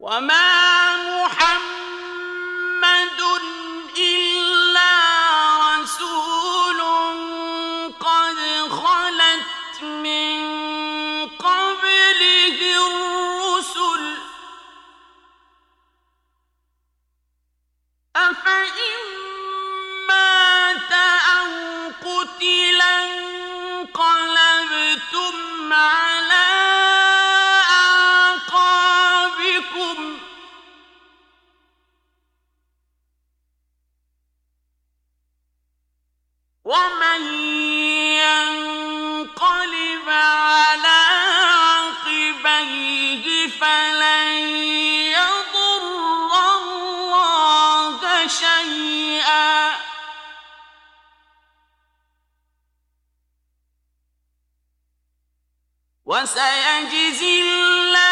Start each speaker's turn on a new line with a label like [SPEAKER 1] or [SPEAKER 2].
[SPEAKER 1] وما محمد إلا رسول قد خلت من قبله الرسل أفإن مات أو قتلا انقلبتم على أعقابكم ومن ينقلب على عقبيه فلن يضر الله شيئا وسيجزي الله